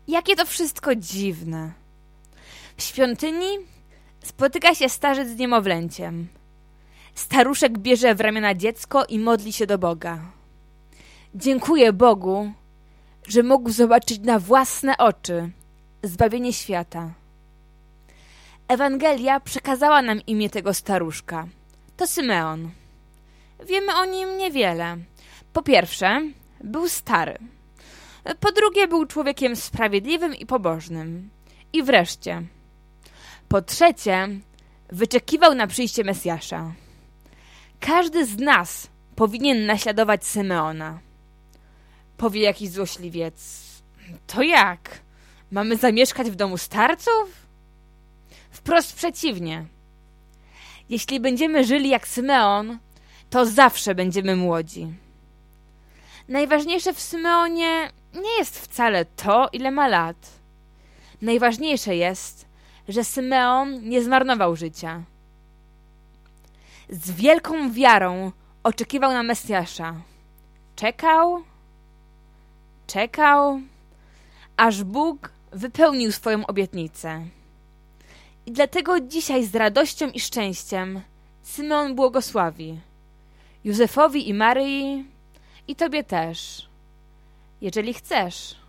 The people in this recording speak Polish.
Jakie to wszystko dziwne. W świątyni spotyka się starzec z niemowlęciem. Staruszek bierze w ramiona dziecko i modli się do Boga. Dziękuję Bogu, że mógł zobaczyć na własne oczy zbawienie świata. Ewangelia przekazała nam imię tego staruszka. To Symeon. Wiemy o nim niewiele. Po pierwsze, był stary. Po drugie, był człowiekiem sprawiedliwym i pobożnym. I wreszcie, po trzecie, wyczekiwał na przyjście Mesjasza. Każdy z nas powinien naśladować Symeona. Powie jakiś złośliwiec. To jak? Mamy zamieszkać w domu starców? Wprost przeciwnie. Jeśli będziemy żyli jak Symeon, to zawsze będziemy młodzi. Najważniejsze w Symeonie nie jest wcale to, ile ma lat. Najważniejsze jest, że Symeon nie zmarnował życia. Z wielką wiarą oczekiwał na Mesjasza. Czekał, aż Bóg wypełnił swoją obietnicę. I dlatego dzisiaj z radością i szczęściem Symeon błogosławi Józefowi i Maryi i tobie też, jeżeli chcesz.